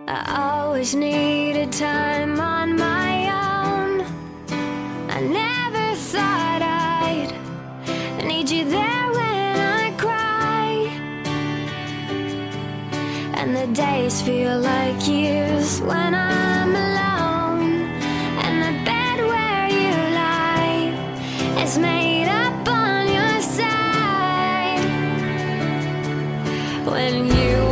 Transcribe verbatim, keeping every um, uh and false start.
I always needed time on my own. I never thought I'd need you there when I cry, and the days feel like years when I'm alone, and the bed where you lie is made up on your side. When you